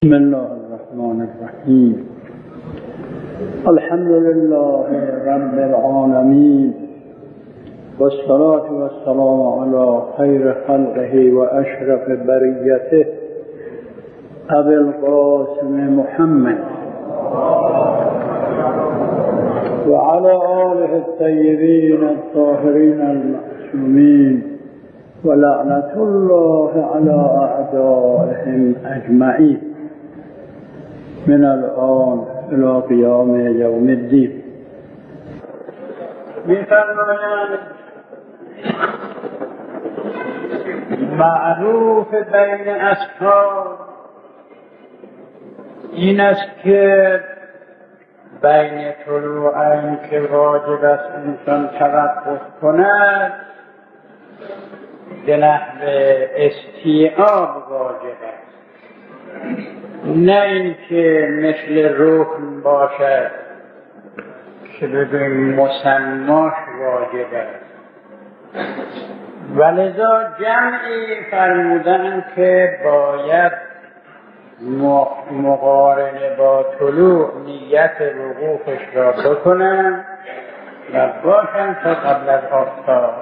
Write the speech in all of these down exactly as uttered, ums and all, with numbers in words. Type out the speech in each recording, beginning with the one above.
بسم الله الرحمن الرحیم. الحمد لله رب العالمین والصلاة والسلام علی خیر خلقه و اشرف بریته ابی القاسم محمد و علی آله الطیبین الطاهرین المعصومین و لعنت الله علی اعدائهم اجمعین من الان الى قیام یوم الدین. می‌فرمایند معروف بین اصحاب این است که بین طلوعین که واجب است انسان توقف کند به نحو استیعاب واجب است، نه اینکه مثل رکن باشد که به مسماش واجب است. ولذا جمعی فرمودن که باید مقارنه با طلوع نیت وقوفش را بکنن و باشن تا قبل از آفتاب.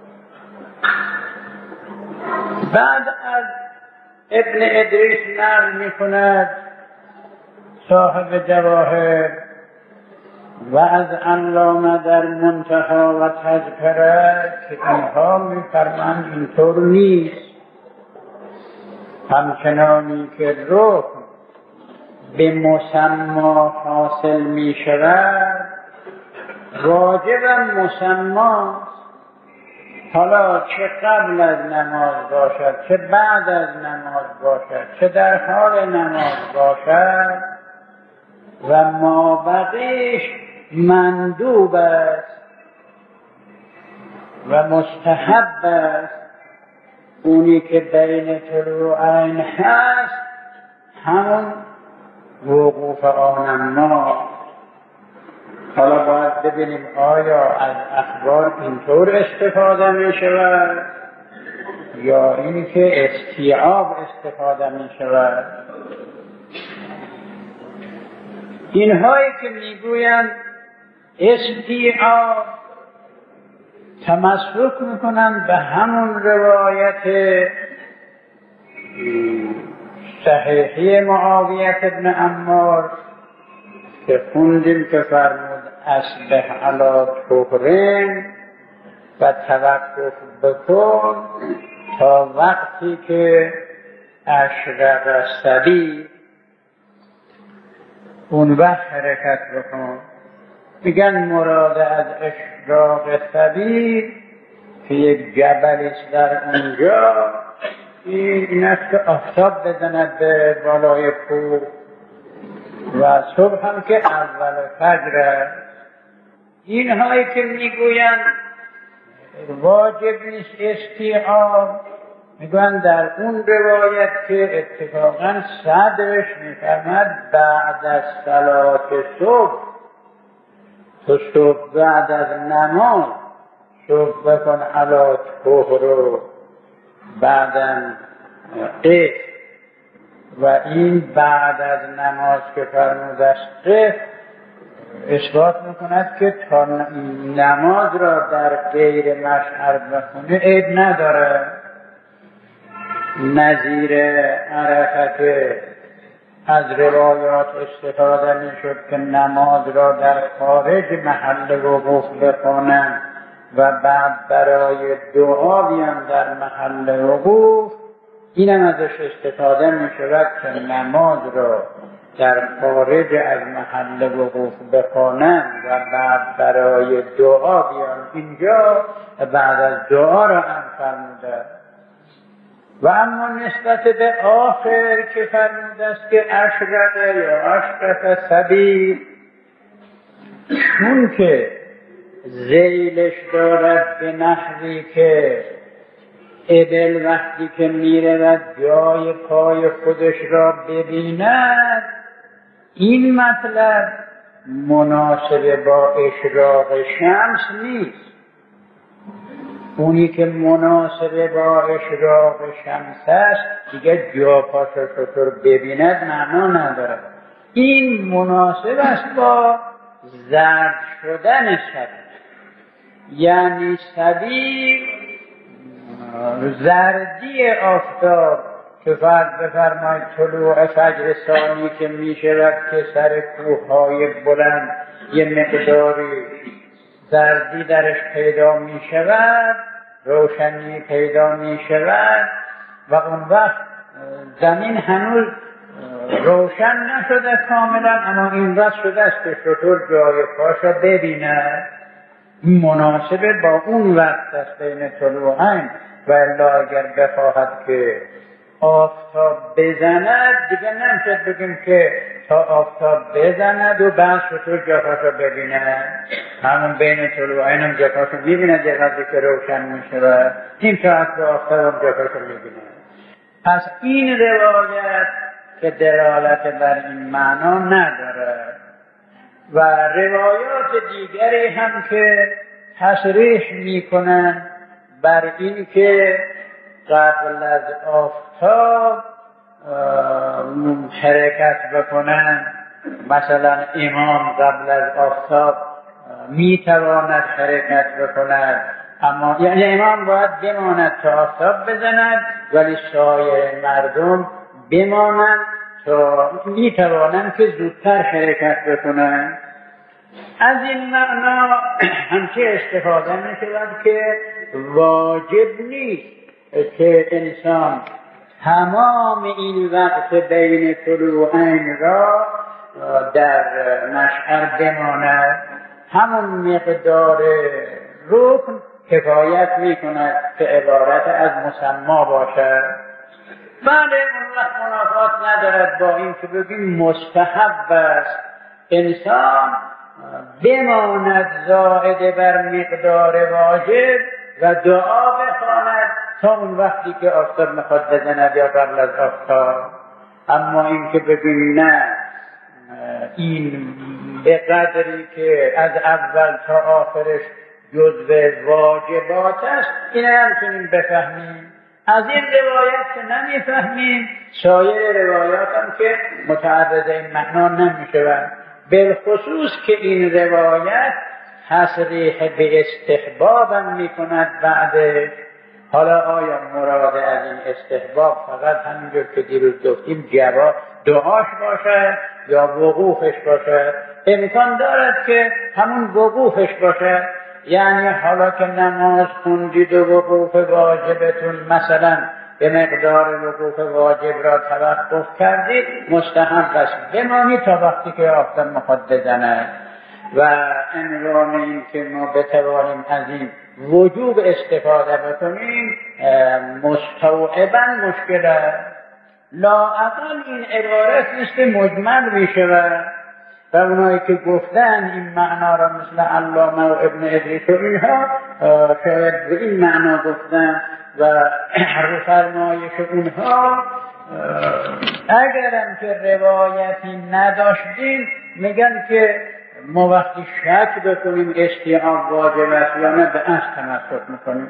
بعد از ابن ادریس نقل می کند صاحب جواهر و از علامه در منتها و تذکره که اینها می فرمند اینطور نیست، همچنانی که رکن به مسما حاصل می شود واجب مسماست، حالا چه قبل از نماز باشد چه بعد از نماز باشد چه در حال نماز باشد و مابقیش مندوب است و مستحب است. اونی که بین طلوعین هست همون وقوف آنما. حالا باید ببینیم آیا از اخبار اینطور استفاده می شود یا این که استیعاب استفاده می شود. اینهایی که می گویند استیعاب تمسک می کنند به همون روایت صحیحی معاویه ابن عمار که خوندیم که فرمود اصبح علی طهرین و توقف بکن تا وقتی که اشرق الصبی اون وقت حرکت بکن. میگن مراد از اشراق الصبی که یک جبلی است در اونجا این است که آفتاب بزند به بالای کوه و صبح هم که اول فجر است. اینهایی که میگویند واجب نیست استیعاب، میگویند در اون روایت که اتفاقا صدرش میفرمد بعد از صلات صبح، تو صبح بعد از نماز صبح بکن علی طهر و بعدا قف و این بعد از نماز که فرموده است قف اثبات میکند که تا نماز را در غیر مشعر بخونه عیب نداره. نظیر عرفت از روایات استفاده میشد که نماز را در خارج محل وقوف بخونند و بعد برای دعا بیان در محل وقوف. اینم ازش استفاده می شود که نماز را در خارج از محل وقوف بخوانند و بعد برای دعا بیان اینجا بعد از دعا را هم فرموده. و اما نسبت به آخر که فرموده است که اشرقه یا اشرف الصبی، چون که ذیلش دارد به نحوی که ابل وقتی که میرود جای پای خودش را ببیند، این مطلب مناسب با اشراق شمس نیست. اونی که مناسب با اشراق شمس است دیگه جا پاشو شطور ببیند معنا نداره. این مناسب است با زرد شدن سبیل، یعنی سبیل زردی آفتاب که فرض بفرمایید طلوع فجر ثانی که می شود که سر کوههای بلند یه مقداری زردی درش پیدا می شود، روشنی پیدا می شود و اون وقت زمین هنوز روشن نشده کاملا، اما این وقت شده است که شطور جای پاشا ببیند. مناسبه با اون وقت است بین طلوعین، و الا اگر بخواهد که آفتاب بزند دیگه نمیشه بگیم که تا آفتاب بزند و بعد شطور جاپاشو ببیند. همون بین طلوعین هم جاپاشو میبیند یه وقتی که روشن میشه و این تا اصل آفتاب هم جاپاشو میبیند. پس این روایت که دلالت بر این معنا نداره و روایات دیگری هم که تصریح میکنن بر این که قبل از آفتاب حرکت بکنن، مثلا امام قبل از آفتاب میتواند حرکت بکند، اما یعنی امام باید بماند تا آفتاب بزند ولی سایر مردم بمانند تا میتوانند که زودتر حرکت بکنند. از این معنا همچه استفاده میشود که واجب نیست که انسان تمام این وقت بین طلوعین را در مشعر بماند، همون مقدار رکن کفایت میکند که عبارت از مسما باشد. بعد اون وقت منافات ندارد با این که بگیم مستحب است انسان بماند زائد بر مقدار واجب و دعا بخواند تا اون وقتی که آفتاب میخواد بزند یا قبل از آفتاب. اما این که بگیم نه این به قدری که از اول تا آخرش جزو واجبات است، این هم چنین بفهمیم. از این روایت که نمیفهمیم سایر روایات هم که متعرض این معنا نمیشوند، بالخصوص که این روایت تصریح به استحباب هم میکند بعدش. حالا آیا مراد از این استحباب فقط همینجور که دیروز گفتیم جواب دعاش باشد یا وقوفش باشد؟ امکان دارد که همون وقوفش باشد، یعنی حالا که نماز خوندید و وقوف واجبتون مثلا به مقدار وقوف واجب را توقف کردید، مستحب است بمانید تا وقتی که آفتاب میخواد بزند. و عنوان این که ما بتوانیم از این وجوب استفاده بکنیم مستوعبا مشکل است. لااقل این عبارت نیست مجمل میشود و اونایی که گفتن این معنا را مثل علامه و ابن ادریس و اینها شاید به این معنا گفتن و رو فرمایش اونها اگرم که روایتی نداشتیم میگن که ما وقتی شک بکنیم استیعاب واجب است یا نه به اصل تمسک میکنیم،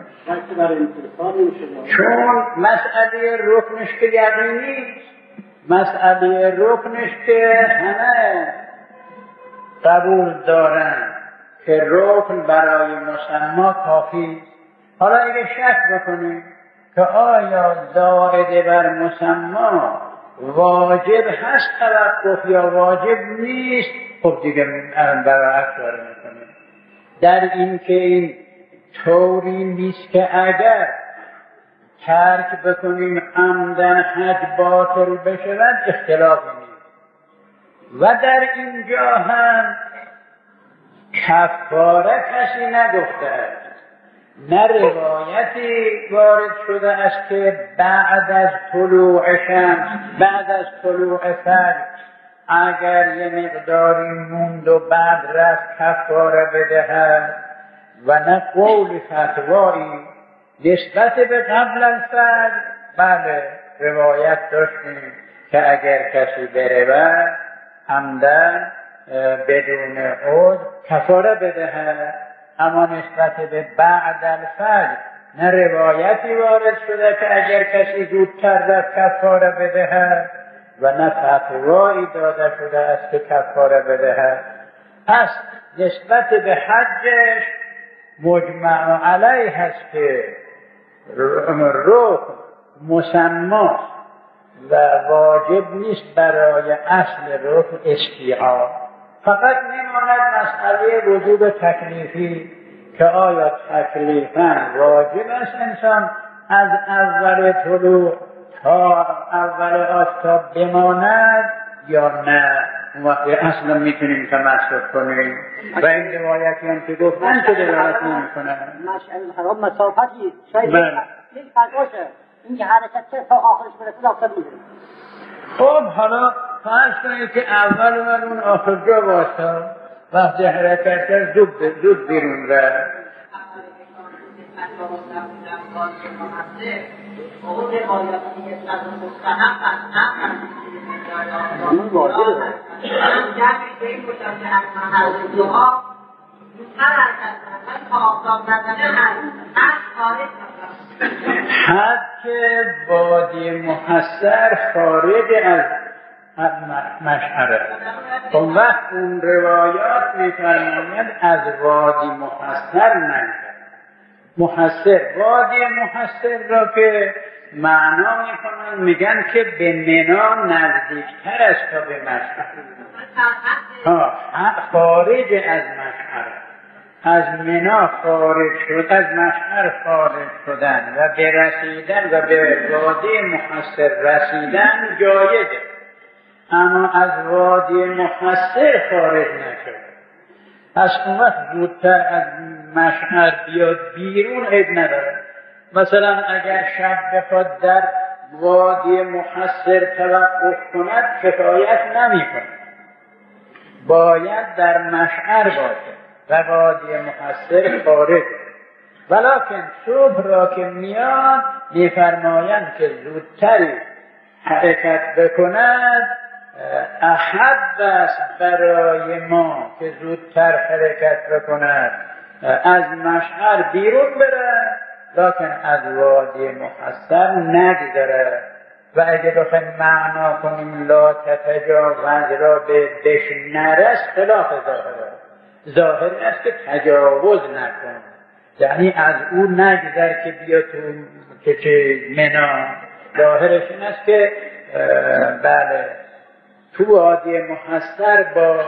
چون مسئله رکنش که یقینی، مسئله رکنش که همه قبول دارن که رکن برای مسما کافی. حالا اگه شک بکنیم که آیا زائد بر مسما واجب هست توقف یا واجب نیست، خب دیگه برعکس داره میکنیم در این که این طوری نیست که اگر ترک بکنیم عمدن حج باطل بشود اختلافی نیست. و در اینجا هم کفاره کسی نگفته است، نه روایتی وارد شده است که بعد از طلوع شمس بعد از طلوع فجر اگر یه مقداری موند و بعد رفت کفاره بدهد، و نه قول فتوایی نسبت به قبل الفجر. بله روایت داشتیم که اگر کسی برود عمدن بدون عذر کفاره بدهد، اما نسبت به بعد الفجر نه روایتی وارد شده که اگر کسی زودتر رفت کفاره بدهد و نه فتوایی داده شده است که کفاره بدهد. پس نسبت به حجش مجمع علیه هست که رکن مسما و واجب نیست برای اصل رکن استیعاب. فقط میماند مسئله وجوب تکلیفی که آیا تکلیفاً واجب است انسان از اول طلوع تا اول آفتاب بماند یا نه. اون وقتی اصلا میتونیم تمسک کنیم و این روایتی هم که گفتن که دلالت نمی‌کنه. مشعل حرام مسافتی شاید یک فرقاشه این که حرکت چه تا آخرش برسه آفتاب می‌گیره. خب حالا فرض کنید که اول من اون آخر جا واسه وقتی حرکت کرد زود زود بیرون رفت. اون روایاتی که از مستحق است این واجبه. من جمعی به این بودم که از محل دعا زودتر حرکت کنم تا آفتاب نزنه حد خارج نکنم. حد که وادی محصر خارج از مشعره. اون وقت اون روایات می‌فرماید از وادی محصر نگذر. محصر وادی محصر را که معنا میکنن میگن که به منا نزدیکتر است تا به مشعر. ها خارج از مشعر، از منا خارج شد، از مشعر خارج شدن و به رسیدن و به وادی محصر رسیدن جایزه، اما از وادی محصر خارج نشد. پس اون وقت زودتر از مشعر بیاد بیرون عیب نداره. مثلا اگر شب بخواد در وادی محصر توقف کند کفایت نمی کند، باید در مشعر باشه و وادی محصر خارج. ولکن صبح را که میاد میفرمایند که زودتری حرکت بکند احب است برای ما که زودتر حرکت بکند، از مشعر بیرون بره لکن از وادی محصر نگذره. و اگه بخوایم معنا کنیم لا تتجاوز را به بش نرس خلاف ظاهره. ظاهر است که تجاوز نکن، یعنی از او نگذر که بیا تو که چه منا. ظاهرش این است که بله تو وادی محصر با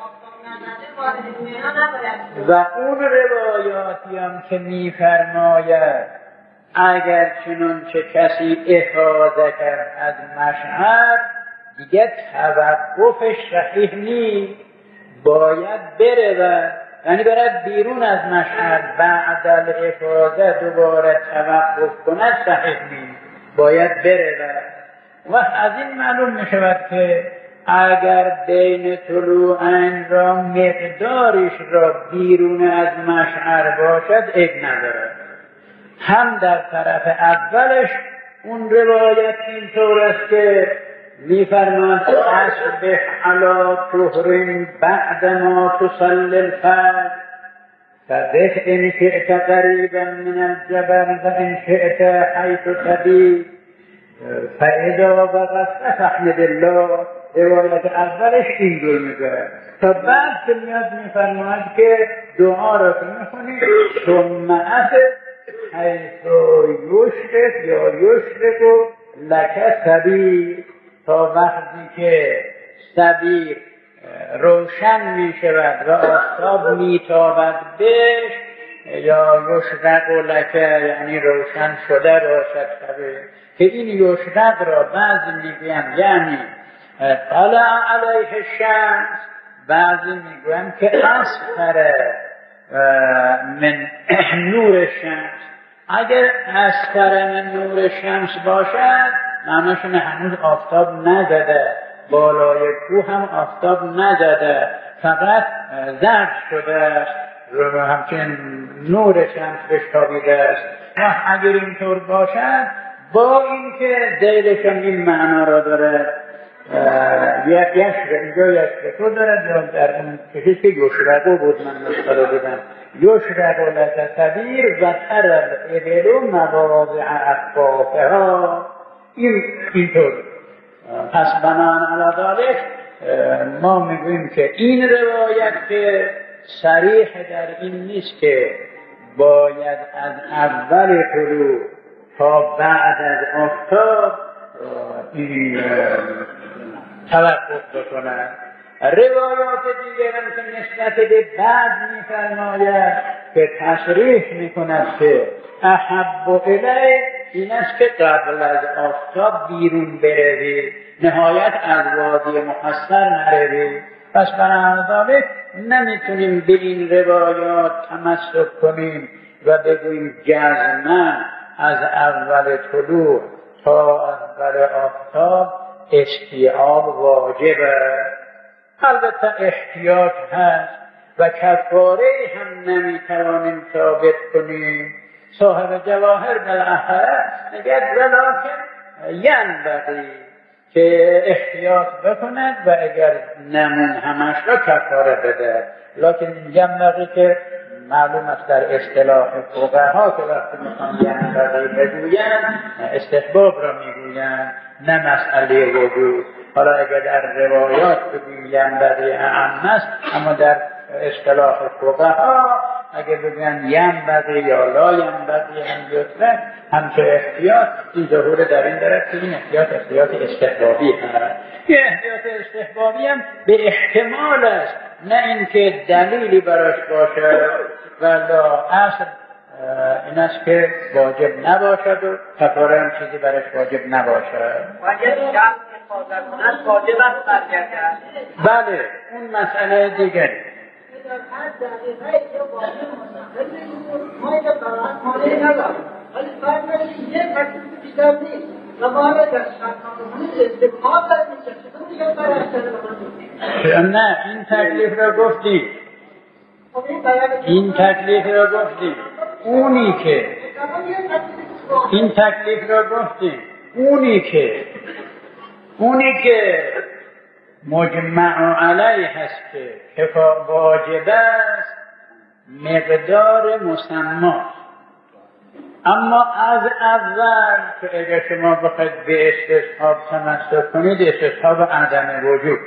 و اون روایاتی هم که میفرماید اگر چنانچه کسی احاطه کرد از مشعر دیگه توقفش صحیح نیست، باید بره و یعنی برد بیرون از مشعر بعد الافاضه دوباره توقف کند صحیح نیست، باید بره و از این معلوم می شود که اگر بین طلوعین را مقدارش را بیرون از مشعر باشد عیب ندارد. هم در طرف اولش اون روایت اینطور است که می‌فرماید اصبح علی طهر بعد ما تصلی الفجر فبه ان شئت قریبا من الجبل و ان شئت حیث تبیت فاذا وقفت فاحمد الله. روایت اولش این دور میگه تا بعد که میاد میفرماید که دعا را که میخونی ثم افد حیث یشرق یا یشرق لک سبیل، تا وقتی که سبیل روشن میشود و آفتاب میتابد بهش، یا یشرق لک یعنی روشن شده باشد سبیل، که این یشرق را بعضی میگویم یعنی طلع علیه الشمس، بعضی میگویم که اسفر من نور شمس. اگر اسفر من نور شمس باشد معناشون هنوز آفتاب نزده، بالای کوه هم آفتاب نزده، فقط زرد شده است، همچنین نور شمس بهش تابیده است. و اگر اینطور باشد با اینکه ذیلشان این معنا را داره، یک یشرق اینجا یشرق رو دارد، یا در اون کشید که یشرقو بود من نسخه رو دیدم یشرق لک سبیر و تر الابل مواضع اکفافها. این اینطور. پس بنان علی ذلک ما میگوییم که این روایت که صریح در این نیست که باید از اول طلوع تا بعد از آفتاب این توقف بکنند. روایات دیگر هم که نسبت به بعد می‌فرماید که تصریح می‌کند که احب الیه این است که قبل از آفتاب بیرون بروی، نهایت از وادی محصر نروی. پس بنابراین نمیتونیم به این روایات تمسک کنیم و بگوییم جزماً از اول طلوع تا اول آفتاب استیعاب واجب است. البته احتیاط هست و کفاره هم نمیتوانیم ثابت کنیم. صاحب جواهر بالاخره میگه ولکن ینبغی که احتیاط بکند و اگر نمون همش را کفاره بده. لکن ینبغی که معلوم است در اصطلاح فقها که وقتی میخوان ینبغی بگویند استحباب را میگویند نه مسئله وجود. حالا اگر در روایات بگوییم ینبغی اعم است، اما در اصطلاح فقها اگر بگویند ینبغی یا لا ینبغی هم یطلق همچه احتیاط این ظهور در این درد که این احتیاط احتیاط استحبابی هست. این احتیاط استحبابی هم به احتمال است، نه اینکه دلیلی براش باشه. ولا اصل این است که واجب نباشد و کفاره هم چیزی براش واجب نباشد. واجب است برگردد. بله اون مسئله دیگری. نه این تکلیف را گفتی این تکلیف را گفتی اونی که این تکلیف را گفتی اونی که اونی که مجمع علیه هست که کفا واجب است مقدار مسمى. اما از اول که اگر شما بخواید به استصحاب تمسک کنید استصحاب عدم وجود.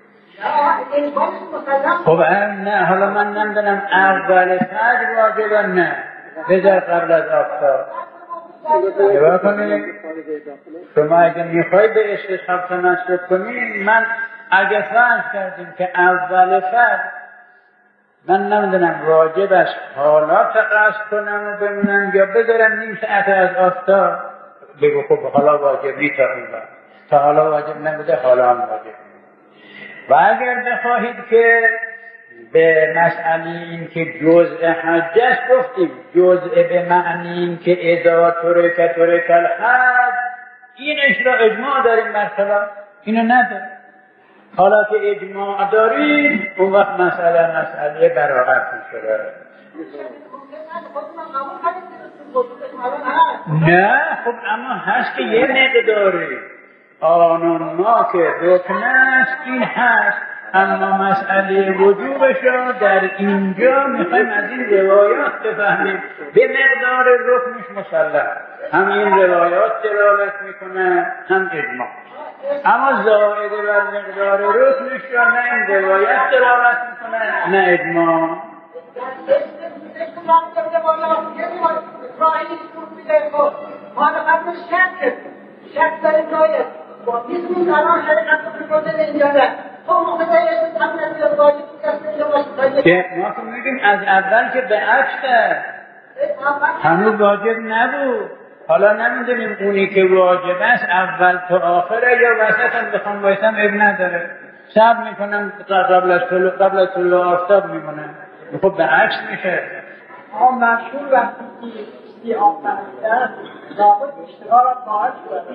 خب نه حالا من نمیدونم اول فجر واجب نه بذار قبل از آفتاب نگاه کنید. شما اگر میخواید به استصحاب تمسک کنید، من اگر فرض کردیم که اول فجر من نمیدونم واجب است حالا قصد کنم و بمونم یا بذارم نیم ساعت از آفتاب، بگو خب حالا واجبی تا این وقت، تا حالا واجب نبوده حالا هم واجب. و اگر بخواهید که به مسئله این که جزء حج است گفتیم جزء به معنی این که اذا ترک ترک الحج، اینش را اجماع داریم مثلا اینو نداریم. حالا که اجماع داریم اون وقت مسئله مسئله براحت میشه. نه خب اما هست که یه مقداری آنون ما که رکن است این هست، اما مسئله وجوبش را در اینجا میخوایم از این روایات بفهمیم. به مقدار رکنش مسلم هم این روایات دلالت میکنه هم اجماع، اما زائد بر مقدار رکنش را نه این روایت دلالت میکنه نه اجماع. شک در این رایت با میزمون الان حقیقت رو بکنه اینجاده تو مقدر است هم نمیاد واجب کسی که ما که میگیم از اول که به عکس هنوز واجب نبود. حالا نمیدونیم اونی که واجب است اول تا آخره یا وسط هم بخوام بایستم اب نداره، صبر میکنم قبل از طلوع قبل از طلوع آفتاب میمونم. خب به عکس میشه. آن مشهور وقتی که آفتابیده لابد اشتغال را باید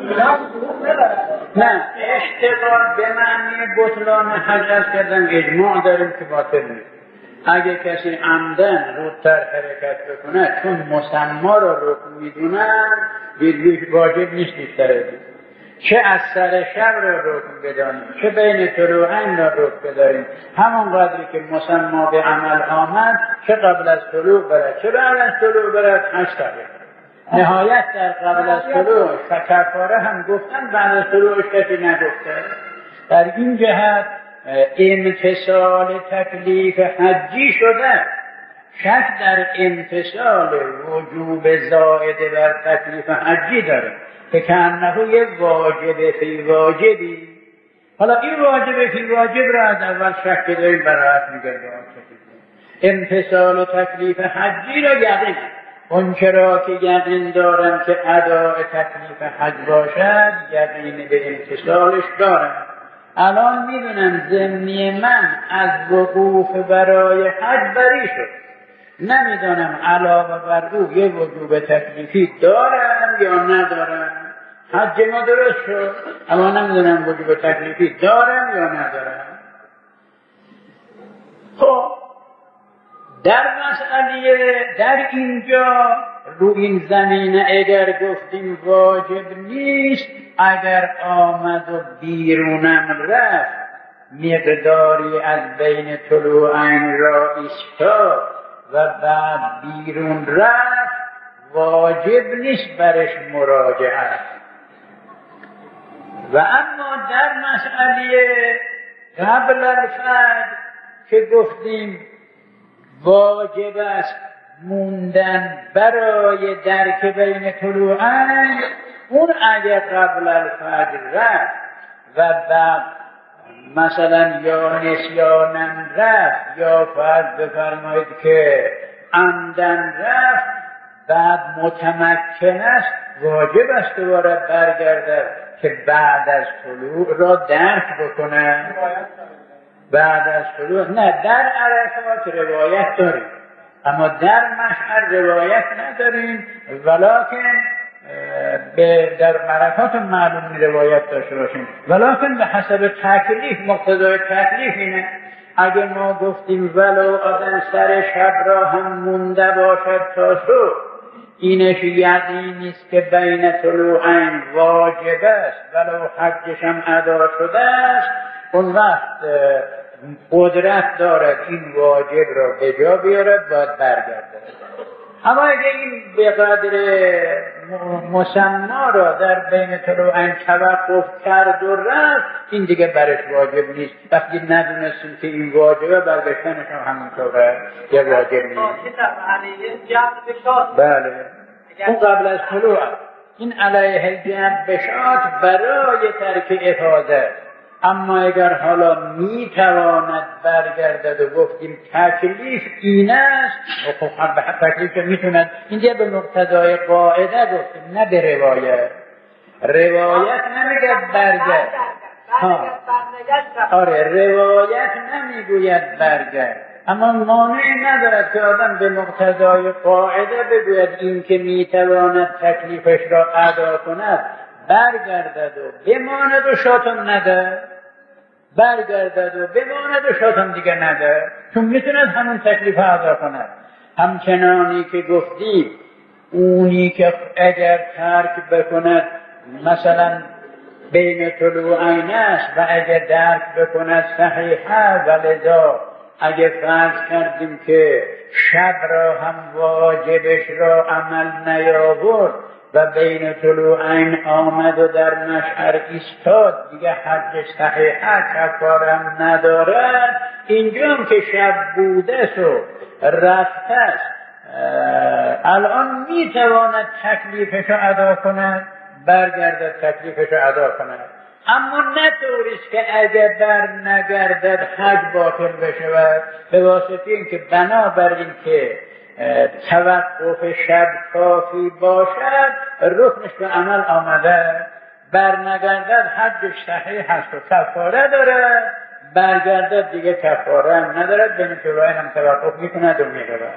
نه اشتغال به معنی بطلان حج کردن اجماع داریم که باطل نیست. اگه کسی عمدن رودتر حرکت بکنه چون مسما را رکن میدونن بیدوش واجب نیست بیشتر از این. چه از سر شب را رکن بدانیم، چه بین طلوعین را رکن بداریم. همون قدری که مسما به عمل آمد، چه قبل از طلوع برد چه بعد از طلوع برد، هشت دقیقه. نهایت در قبل از طلوع کفاره هم گفتن، بعد از طلوعش کسی نگفته. در این جهت امتصال تکلیف حجی شده. شک در امتصال وجوب زائده بر تکلیف حجی داره که کانه یه واجب فی واجبی. حالا این واجب فی واجب را از اول شک داریم برایت میگردیم. امتصال و تکلیف حجی را یقین، اون چرا که یقین دارم که اداء تکلیف حج باشد، یقین به امتصالش دارم. الان میدونم ضمنی من از وقوف برای حج بری شد، نمیدونم علاوه بر او یه وجوب تکلیفی دارم یا ندارم. حج ما درست شد اما نمیدونم وجوب تکلیفی دارم یا ندارم. خب در مسئله در اینجا رو این زمینه اگر گفتیم واجب نیست، اگر آمد و بیرونم رفت مقداری از بین طلوعین را ایستاد و بعد بیرون رفت، واجب نیست برش مراجعه. و اما در مسئله قبل الفجر که گفتیم واجب است موندن برای درک بین طلوعین، اون اگر قبل الفجر رفت و بعد مثلا یا نسیانم رفت یا فرض بفرمایید که عمدن رفت، بعد متمکن است، واجب است دوباره برگردد که بعد از طلوع را درک بکنه. بعد از طلوع نه، در عرفات روایت داریم اما در مشعر روایت نداریم، ولکن به در عرفات معلوم می روایت داشته باشیم، ولکن به حسب تکلیف، مقتضای تکلیف اینه. اگه ما گفتیم ولو آدم سر شب را هم مونده باشد تا صبح، اینش یقین نیست که بین طلوعین واجب است ولو حجش هم ادا شده است، اون وقت قدرت دارد این واجب را به جا بیارد، باید برگردد. اما اگه این به قدر مسما را در بین طلوعین توقف کرد و رفت، این دیگه برش واجب نیست. وقتی ندونستیم که این واجبه، برگشتنش هم همونطوره یه واجب نیست. بله اون قبل از طلوع، این علیه الجمع بشات برای ترک افاده. اما اگر حالا میتواند برگردد و گفتیم تکلیف این است، خب تکلیف میتوند، اینجا به مقتضای قاعده گفتیم نه به روایت. روایت نمیگه برگرد، ها آره روایت نمیگوید برگرد، اما مانعی ندارد که آدم به مقتضای قاعده بگوید این که میتواند تکلیفش را ادا کند برگردد و بماند و شاتم نده، برگردد و بماند و شاتم دیگه نده، چون میتوند همون تکلیف ادا کند. همچنانی که گفتیم اونی که اگر ترک بکند مثلا بین طلوعین است و اگر درک بکند صحیحه، ولذا اگر فرض کردیم که شب را هم واجبش را عمل نیاورد و بین طلوعین آمد و در مشعر ایستاد، دیگه حجش صحیحه، کفاره هم ندارد. اینجا هم که شب بوده است و رفته است، الان میتواند تکلیفش را ادا کند، برگردد تکلیفش را ادا کند. اما نه طوریست که اگر بر نگردد حج باطل بشود، به واسطه این که بنابراین که توقف شب کافی باشد، رکنش به عمل آمده، بر نگردد حجش صحیح هست و کفاره داره، برگردد دیگه کفاره هم ندارد، بین طلوعین هم توقف میکند و میرود.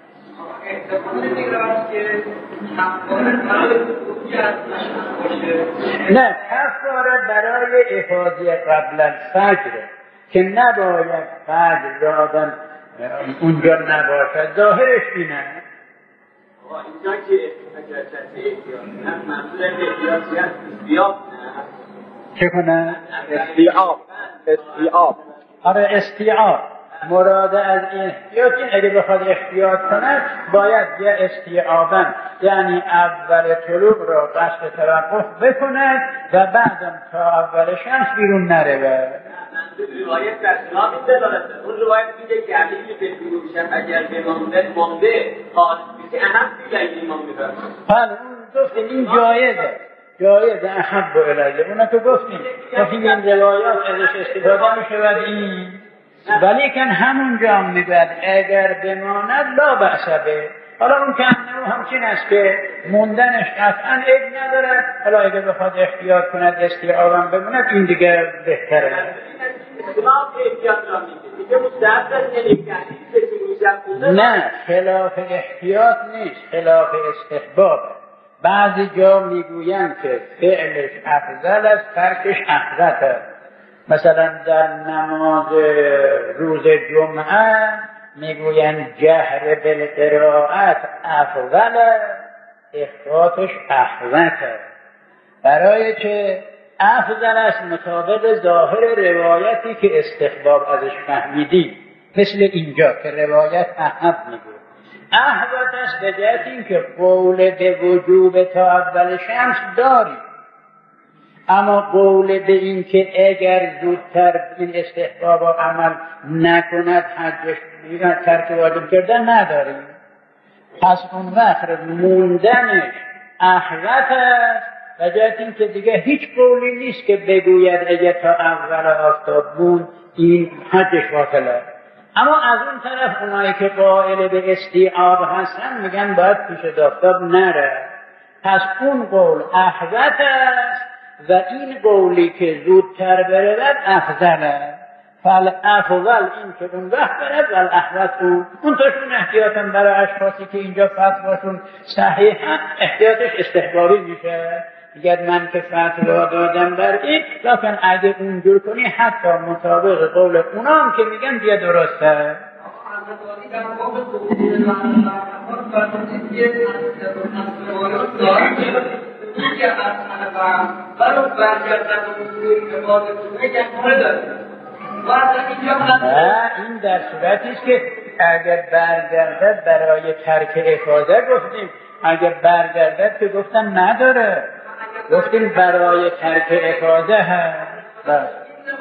نه، کفاره برای افاضی قبل الفجر که نباید فجر را آدم اونجا نباشد، ظاهرش اینه. اینجا که اگر کسی احتیاط کنند منظور احتیاط باید استیاب نه؟ چه کنه؟ استیعاب استیعاب آره استیعاب. مراد از این احتیاط این اگه بخواد احتیاط کنه باید یه استیعابن، یعنی اول طلوع را قصد توقف بکنه و بعدم تا اول شمس بیرون نره. روایت در خلاف این دلالته. اون روایت میگه که علی که بیرون شد اگر بمانده مانده خالص میشه اهم دیگه این ایمان میبرد. بله اون گفتیم این جایزه جایزه احب الیه. اونا که گفتیم گفتیم این روایات ازش استفاده میشه و این ولی کن همونجا هم میگوید اگر بماند لا بأس به. حالا اون که انه همچین است که موندنش قطعا عیب نداره، حالا اگر بخواد احتیاط کند استیعابم بموند این دیگه بهتره. خلاف احتیاط را میگه دیگه مستحب است نمیگه نه خلاف احتیاط نیست، خلاف استحباب. بعضی جا میگویند که فعلش افضل است ترکش احوط است. مثلا در نماز روز جمعه میگویند جهر بالقرائت افضل اخفاتش احوط برای که افضل است مطابق ظاهر روایتی که استحباب ازش فهمیدی، مثل اینجا که روایت احب میگوید احوط است به جهت اینکه قول به وجوب تا اول شمس داری، اما قول به این که اگر زودتر این استحباب و عمل نکند حجش ترک واجب کردن نداریم. پس اون وقت موندنش احوط است و جهت این که دیگه هیچ قولی نیست که بگوید اگر تا اول آفتاب موند این حجش باطله. اما از اون طرف اونایی که قائل به استیعاب هستن میگن باید پیش آفتاب نره. پس اون قول احوط است و این قولی که زودتر برود افضله. فالافضل این که اون وقت برد و الاحوط اون اون تاشون احتیاطا برای اشخاصی که اینجا فتواشون صحیحه احتیاطش استحبابی میشه. میگه من که فتوا دادم بر این لکن اگه اونجور کنی حتی مطابق قول اونام که میگن دیگه درسته. نه این در صورتی است که اگر برگردد برای ترک افاده گفتیم، اگر برگردد که گفتن نداره، گفتیم برای ترک افاده هست.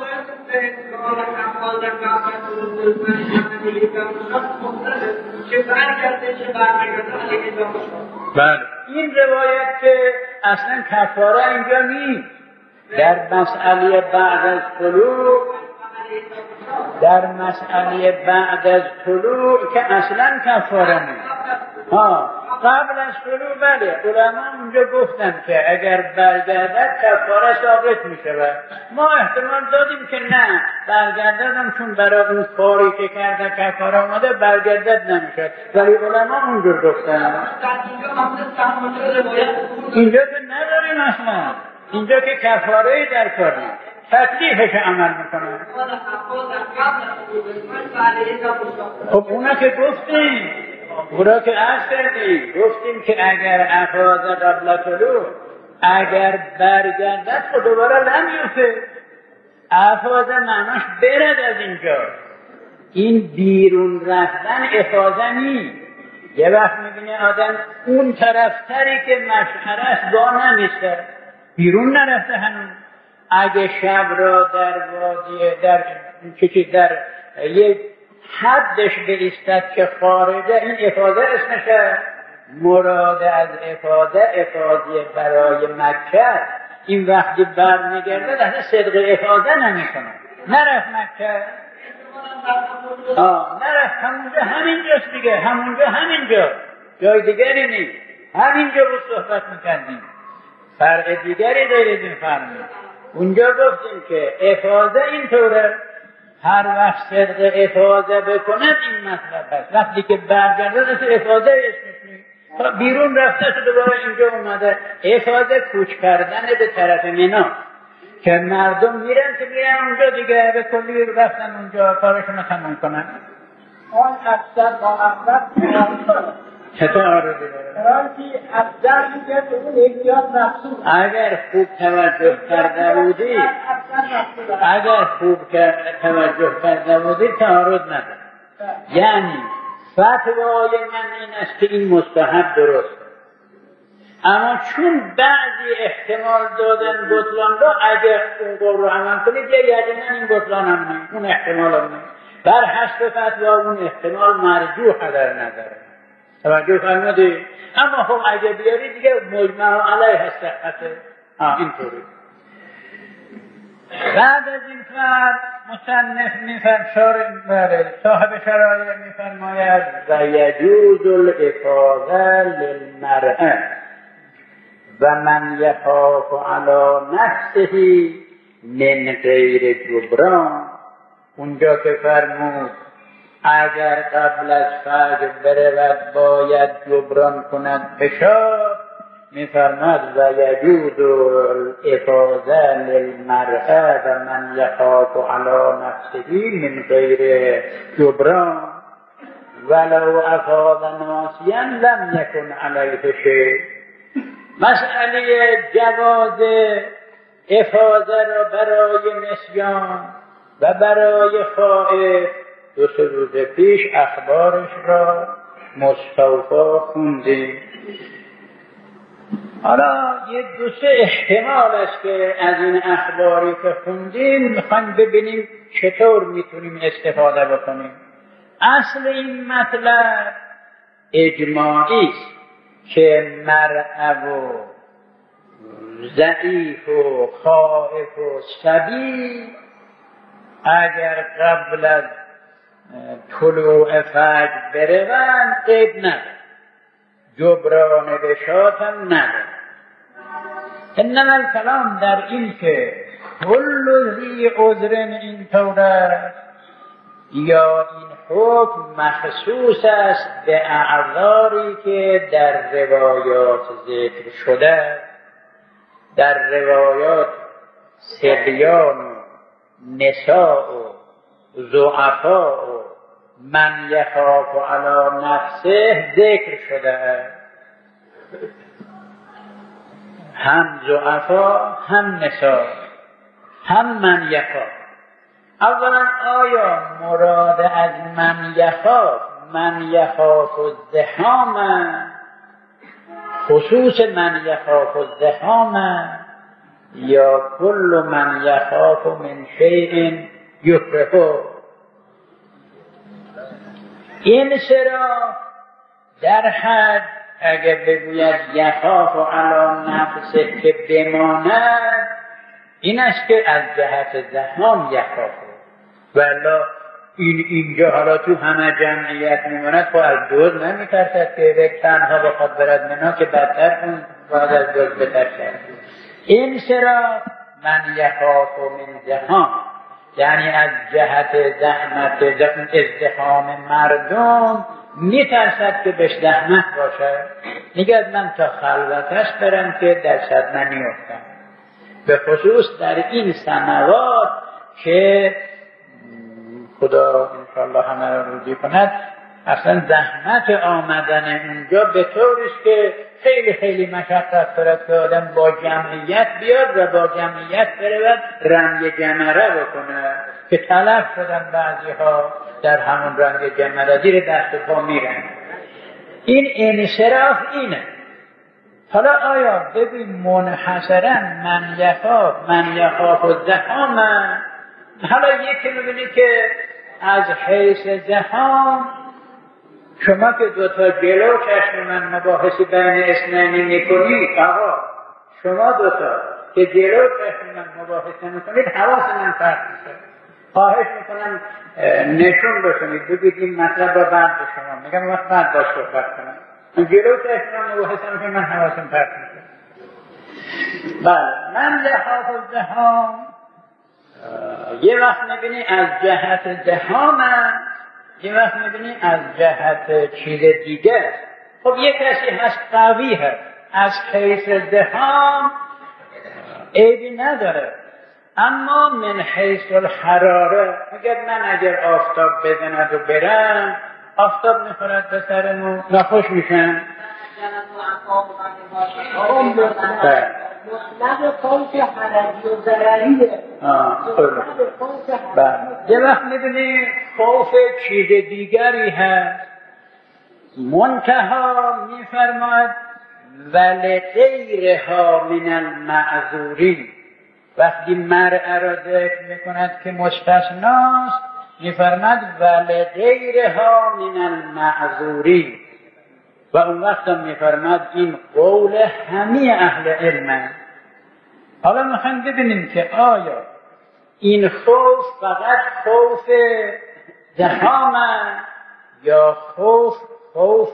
بله این روایت که اصلا کفاره اینجا نیست. در مسئله بعد از طلوع در مسئله بعد از طلوع که اصلا کفاره نیست. ها قبل از طلوع بله علما اونجا گفتن که اگر برگردد کفاره ثابت میشه. ما احتمال دادیم که نه برگرددم چون برای اون کاری که کرده کفاره آمده برگردد نمیشه، ولی علما اونجور گفتن. اینجا که نداریم اصلا، اینجا که کفاره در کاری تکلیفش عمل میکنه. خب اونا که گفتیم اونا که عرض کردیم گفتیم که اگر افاظ قبل طلوع اگر برگردد خود دوباره نمیوفه. افاظ معناش برد از اینجا، این بیرون رفتن افاظه نیست. یه وقت میبینه آدم اون طرفتری که مشعر است با نمیسته بیرون نرفته هنوز. اگه شب را در وادی در چیزی در یک حدش بایستد که خارجه این افاظه اسمشه. مراد از افاظه افاظه برای مکه. این وقتی برمیگرده در صدق افاظه نمیکنه. نرفت مکه آه نرفت همونجا همینجاست دیگه، همونجا همینجا جای دیگری نیست، همینجا بود صحبت میکردیم. فرق دیگری دارید این فرمید. اونجا گفتیم که افاظه اینطوره هر وقت صدق افاظه بکند این مطلب هست. وقتی که برگرده دست افاظه اسمش نیست، تا بیرون رفته شد دوباره اینجا اومده. افاظه کوچ کردن به طرف منا که مردم میرن که میرن اونجا دیگه به کلی رفتن اونجا کارشون رو تمام کنن. آن اکثر با احمد چه تعارضی داره؟ فرانسی افضل میگه که اون احتیاط مقصود اگر خوب توجه کرده بودی اگر خوب توجه کرده بودی تعارض نداره. یعنی فتوای من این است که این مستحب درست، اما چون بعضی احتمال دادن بطلان را، اگر اون قول رو عمل کنید یا یقینا این بطلان هم نه، اون احتمال هم نه، بر حسب فتوا اون احتمال مرجوح در نظره. توجه فرمودید؟ اما خب اگه بیاری دیگه مجمع علیه صحته. آه اینطوری. بعد از این فرد مصنف میفرماید صاحب شرایع میفرماید و یجوز الافاضه للمرأة و من یخاف علی نفسه من غیر جبران. اونجا که فرمود اگر قبل از فجر برود باید جبران کند بشار، میفرماد و یجوز الافاضه للمرأة و من یخاف علی نفسه من غیر جبران ولو افاض ناسیا لم یکن علیه شیء. مسئله جواز افاضه را برای نسیان و برای خائف دو سه روز پیش اخبارش را مستوفا خوندیم. حالا یه دو سه احتمال است که از این اخباری که خوندیم میخوایم ببینیم چطور میتونیم استفاده بکنیم. اصل این مطلب اجماعی است که مرأة و ضعیف و خائف و صبی اگر قبل از طلوع فجر بروند عیب ندارد، جبران بشات هم ندارد. انما الکلام در این که کل ذی عذر اینطور است یا این حکم مخصوص است به اعذاری که در روایات ذکر شده. در روایات صبیان و نساء و ضعفاء و من یخاف علی نفسه ذکر شده است. هم ضعفا هم نساء هم من یخاف. اولا آیا مراد از من یخاف من یخاف الزحام خصوص من یخاف الزحام یا کل من یخاف من شیء یکرهه؟ این انصراف در حد اگر بگوید یخاف علی نفسه که بماند این است که از جهت زحام یخافه، ولی این اینجا حالا تو همه جمعیت میماند خب از دوز نمیترسد که به تنها بخواد برد منا که بدتر کن باید از دوز بترسد. این سرا من یخاف من زحام یعنی از جهت زحمت ازدحام مردم میترسد که بهش زحمت باشه، میگه من تا خلوتش برم که در صدمه نیفتم. به خصوص در این سنوات که خدا انشاءالله همه را روزی کند اصلا زحمت آمدن اونجا به طوریست که خیلی خیلی مشقت دارد که آدم با جمعیت بیاد و با جمعیت برود رنگ جمره بکنه که تلف شدن بعضی ها در همون رنگ جمره زیر دست پا میرن. این انصراف اینه. حالا آیا ببین منحصرا من یخاف من یخاف الزحام، حالا یکی میبینی که از حیث زحام شما که دوتا جلو چشم من مباحثی بین اثنین میکنید، آقا شما دوتا که جلو چشم من مباحثی میکنید حواس من فرق میشه. خواهش میکنم نشون بکنید بگید این مطلب را بعد به شما میگم وقت بعد باش صحبت کنم. جلو چشم من مباحثی میکنید من حواسم فرق میشه. بله من لحاظ الزحام یه وقت میبینی از جهت زحام، یه وقت میبینی از جهت چیز دیگه. خب یه کسی هست قوی هست از حیث زحام عیبی نداره، اما من حیث الحراره میگه من اگر آفتاب بزند و برم آفتاب میخورد به سرمون ناخوش میشن. مطلق فوت حرجی و ضرریه. یه وقت میبینی خوف چیز دیگری هست، منتها میفرماد ولغیرها من المعذورین. وقتی مرء را ذکر میکند که مستثناست میفرماد ولغیرها من المعذورین، و اون وقت هم میفرماد این قول همه اهل علم. حالا میخوایم ببینیم که آیا این خوف فقط خوف زحام یا خوف خوف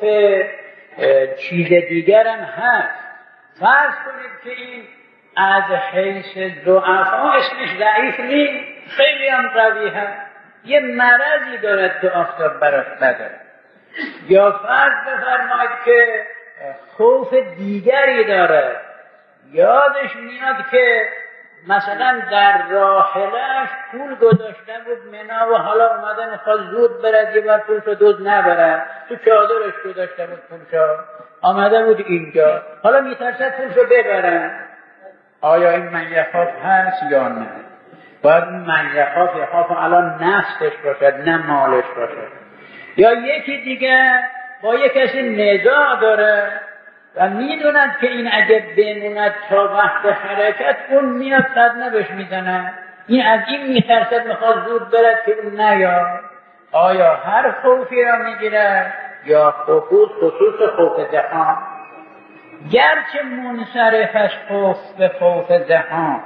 چیز دیگر هم هست. فرض کنید که این از حیث ضعفا اسمش ضعیف نیست، خیلی هم قوی هست، یه مرضی دارد که آفتاب براش نداره. یا فرض بفرمایید که خوف دیگری داره، یادش میاد که مثلا در راحلش پول گذاشته بود منا و حالا اومده میخواد زود برد، یه بار پولشو دود نبرد، تو چادرش گذاشته بود پولشو، آمده بود اینجا، حالا میترسد پولشو ببرن. آیا این من یخاف هست یا نه؟ باید این من یخاف یخاف الان نفسش باشد نه مالش باشد. یا یکی دیگه با یک کسی نزاع داره و میدوند که این اگه بموند تا وقت حرکت اون میاد صدمه بهش میزنه، این از این میترسد میخواد زود برد که اون نیاد. آیا هر خوفی را میگیره یا خصوص خصوص خوف زحام؟ گرچه منصرفش خوف به خوف زحام،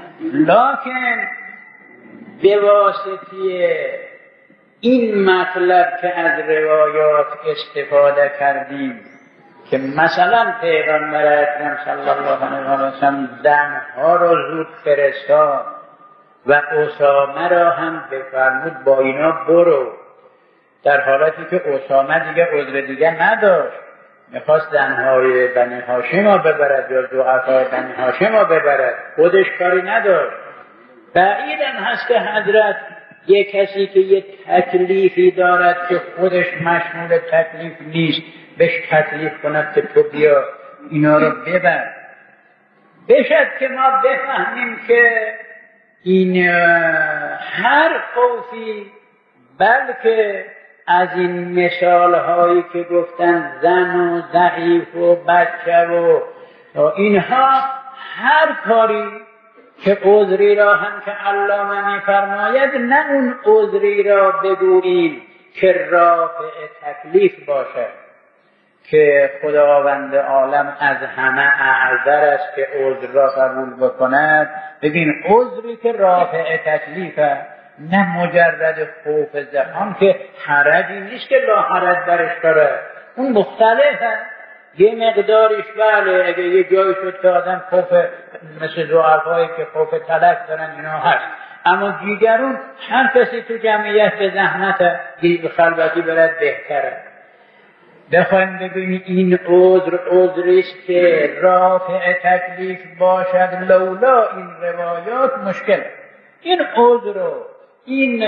لکن به واسطه این مطلب که از روایات استفاده کردیم که مثلا پیغمبر اکرم صلی الله علیه و سلم دمها را زود فرستاد و اسامه را هم بفرمود با اینا برو، در حالتی که اسامه دیگه عذر دیگه نداشت، میخواست زنهای بنی هاشم را ببرد یا ضعفای بنی هاشم را ببرد، خودش کاری نداشت. بعید هم هست که حضرت یک کسی که یک تکلیفی دارد که خودش مشمول تکلیف نیست بهش تکلیف کند که تو بیا اینا رو ببر. بشد که ما بفهمیم که این هر خوفی، بلکه از این مثال هایی که گفتن زن و ضعیف و بچه و اینها، هر کاری که عذری را هم که علامه می‌فرماید نه اون عذری را بگوییم که رافع تکلیف باشد، که خداوند عالم از همه اعذر است که عذر را قبول بکند. ببین عذری که رافع تکلیفه، نه مجرد خوف زحام که حرجی نیست که لا حرج برش داره، اون مختلفه. یه مقدارش بله اگه یه جایی شد که آدم خوف مثل ضعفایی که خوف تلف دارن اینا هست، اما دیگرون هر کسی تو جمعیت به زحمت به خلوتی برد بهتره. بخوایم بگوییم این عذر عذریست که رافع تکلیف باشد، لولا این روایات مشکل. این عذر و این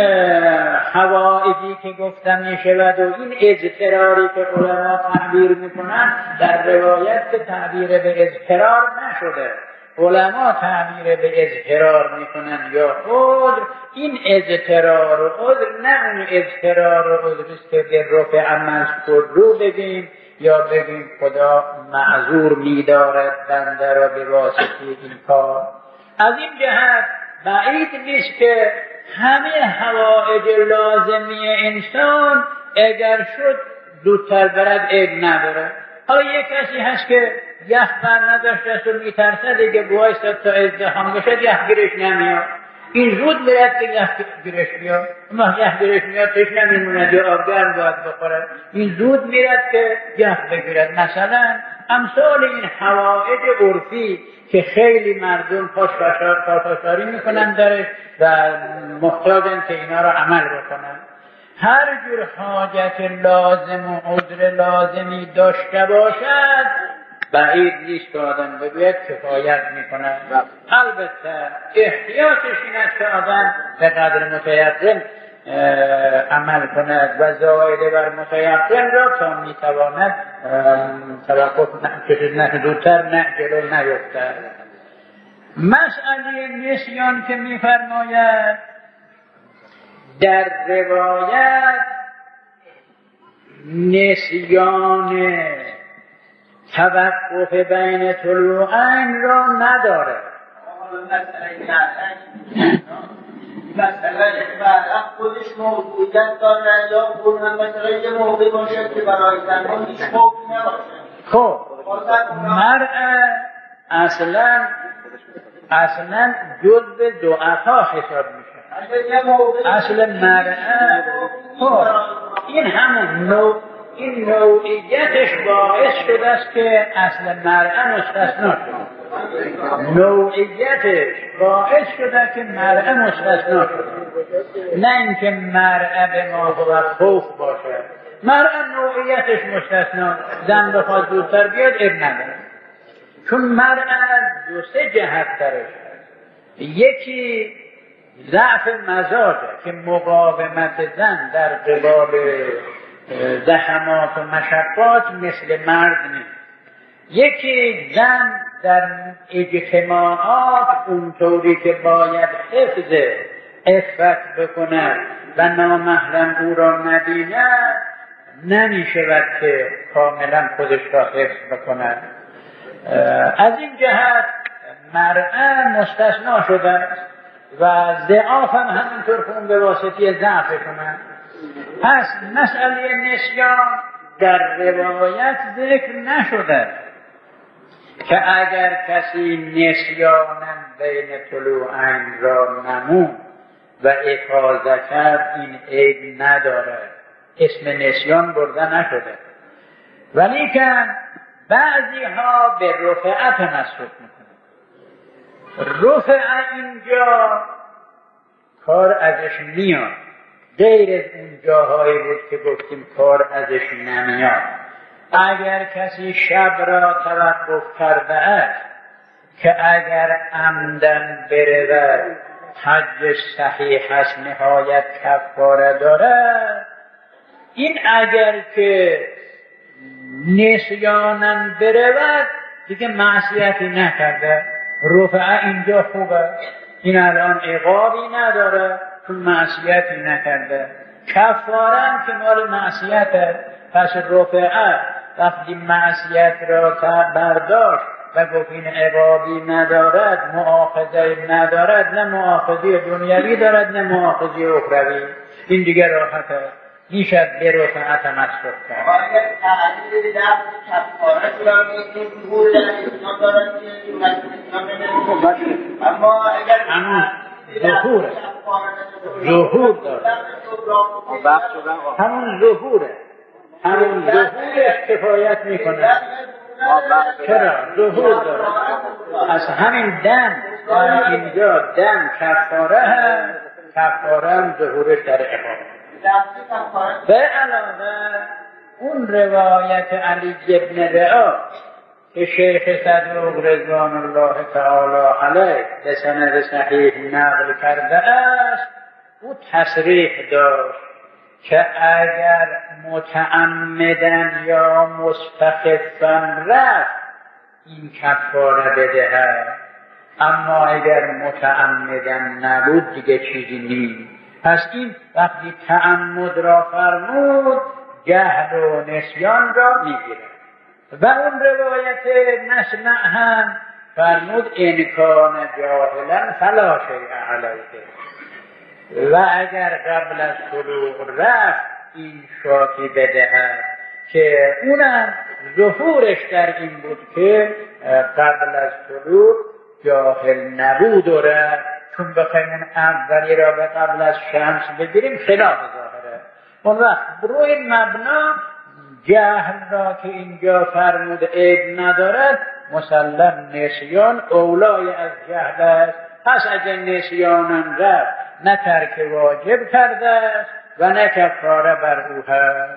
حوائجی که گفتم میشود و این اضطراری که علما تعبیر میکنن، در روایت که تعبیر به اضطرار نشده، علما تعبیر به اضطرار میکنن یا عذر. این اضطرار و عذر نه اون اضطرار و عذریست که به رفع مذکور رو بگیم یا بگیم خدا معذور میدارد بنده را به واسطه این کار. از این جهت بعید نیست که همه حوائج لازمی انسان اگر شد زودتر برد عیب نداره. حالا یک کسی هست که یخ بر نداشته است و میترسه دیگه بایستد تا ازدحام بشد یخ گیرش نمیاد، این زود برد که یخ گیرش بیاد، اما یخ گیرش میاد تش نمیموند یا آبگرم باید بخورد، این زود میرد که یخ بگیرد. مثلا امثال این حوائج عرفی که خیلی مردم پاشاری میکنن درش و محتاجن که اینا رو عمل بکنن. هر جور حاجت لازم و عذر لازمی داشته باشد بعید نیست که آدم بگوید کفایت میکنن. البته احتیاطش این است که آدم به قدر متیقن عمل کند و زائده بر متیقن را تا میتواند توقف نه دورتر نه جلو نیفتد. مسئله نسیان که میفرماید در روایت نسیان توقف بین طلوعین را نداره. مثلا بعد خودش موجودیت داره یا اون هم مثلا یه موقع باشه که برای زمان هیچ موقعی نباشه. خب مرء اصلا اصلا جزء ضعفا حساب میشه. اصل مرء خب این همون نوع این نوعیتش باعث شده است که اصل مرء مستثنا شده. نوعیتش باعث شده که مرء مستثنا شده، نه اینکه مرء به ما هو خوف باشه. مرء نوعیتش مستثنا، زن بخواد زودتر بیاد اب نداره، چون مرء دو سه جهت درش هست. یکی ضعف مزاجه که مقاومت زن در قبال زحمات و مشقات مثل مرد نیست. یکی زن در اجتماعات اونطوری که باید حفظ عفت بکند و نامحرم او را نبیند نمیشود که کاملا خودش را حفظ بکند. از این جهت مرأة مستثنا شده است و ضعاف هم همینطور که اون به واسطه ضعف کنند. پس مسئله نسیان در روایت ذکر نشده که اگر کسی نسیانن بین طلوعین را نمود و افاضه کرد این عیب نداره، اسم نسیان برده نشده. ولیکن بعضی ها به رفعه تمسک میکنه. رفعه اینجا کار ازش میاد، غیر از اون جاهایی بود که گفتیم کار ازش نمیاد. اگر کسی شب را توقف کرده است که اگر عمدن برود حج صحیح است نهایت کفاره دارد، این اگر که نسیانن برود دیگه معصیتی نکرده. رفعه اینجا خوبه، این الان عقابی نداره چون معصیتی نکرده. کفاره هم که مال معصیته، پس رفعه وقتی معصیت را برداشت و گفت این عقابی ندارد، مؤاخذه ندارد، نه مؤاخذه دنیوی دارد نه مؤاخذه اخروی، این دیگه راحته، میشد به رفعه تمسک کرد. اگر تعلیل لفظ کفاره را میگیم ظهور در اسلام دارد که این مسئله اما اگر همون ظهوره، ظهور دارد، همون ظهوره، همون ظهورش کفایت میکنه. چرا؟ ظهور داره. از همین دم اینجا دم کفاره هم کفاره هم ظهورش در عقاب. به علاوه اون روایت علی ابن رعا که شیخ صدوق رضوان الله تعالی علیه به سند صحیح نقل کرده است، او تصریح داشت که اگر متعمدن یا مستخفن رفت این کفاره بدهد، اما اگر متعمدن نبود دیگه چیزی نیست. پس این وقتی تعمد را فرمود جهل و نسیان را میگیرد. و اون روایت مسمع هم فرمود انکان جاهلا فلا شیء علیه، و اگر قبل از طلوع رفت این شاکی بدهد که اونم ظهورش در این بود که قبل از طلوع جاهل نبود و رفت. چون بخوایم اون اولی را به قبل از شمس بگیریم خلاف ظاهره. اون وقت روی مبنا جهل را که اینجا فرمود عیب ندارد، مسلم نسیان اولای از جهل است. پس اگر نسیانم رفت نه ترک واجب کرده است و نه کفاره بر او هست.